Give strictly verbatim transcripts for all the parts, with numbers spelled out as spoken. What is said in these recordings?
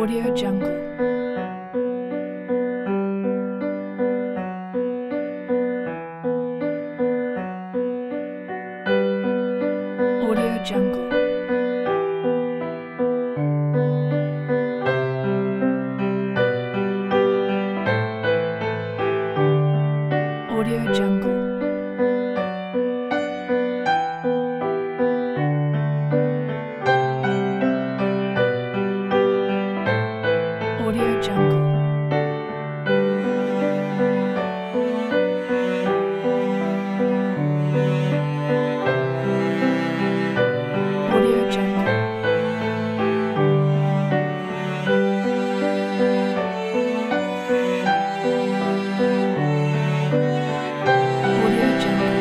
Audio Jungle. Audio Jungle. Audio Jungle. Audio Jungle. Audio Jungle. Audio Jungle.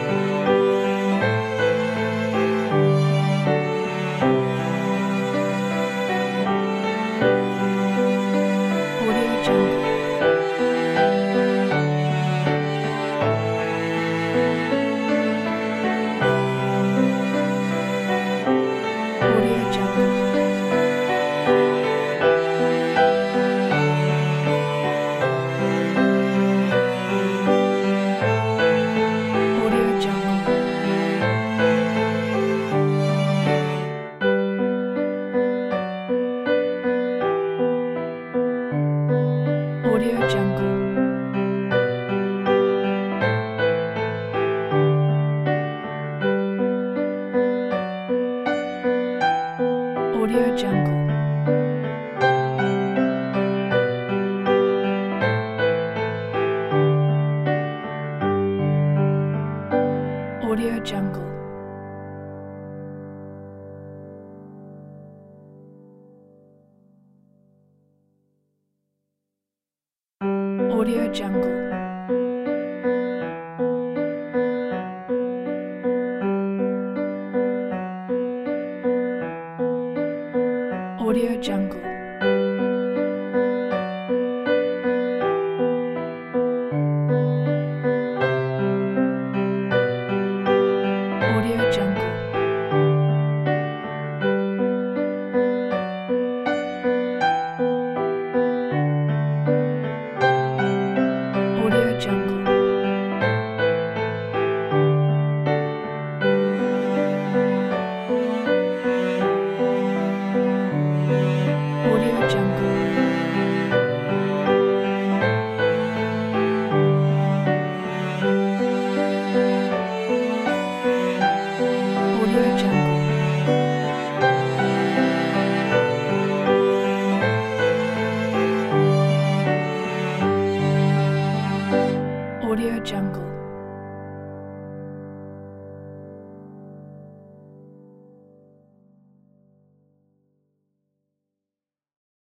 Audio Jungle. Audio Jungle. Audio Jungle. Audio Jungle. Audio Jungle. Audio Jungle. Audio Jungle. Audio Jungle. Audio Jungle. Audio Jungle. Audio Jungle. Audio Jungle. Audio Jungle.